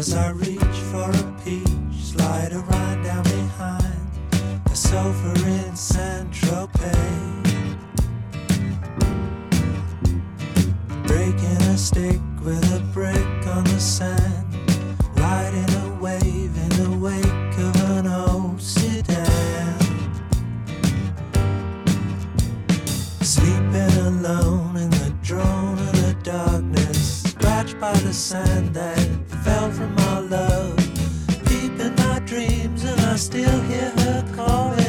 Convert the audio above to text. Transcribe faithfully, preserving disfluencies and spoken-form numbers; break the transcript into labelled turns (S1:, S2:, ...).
S1: As I reach for a peach, slide a ride down behind the sofa in Saint-Tropez. Breaking a stick with a brick on the sand, riding a wave in the wake of an old sedan. Sleeping alone in the drone of the darkness, scratched by the sand that fell from our love. Deep in my dreams and I still hear her calling.